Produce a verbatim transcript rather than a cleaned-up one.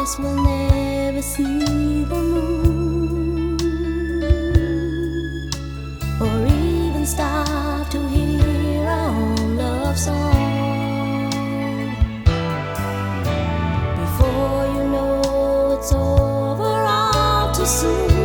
us will never see the moon, or even stop to hear our own love song. Before you know it's over all too soon.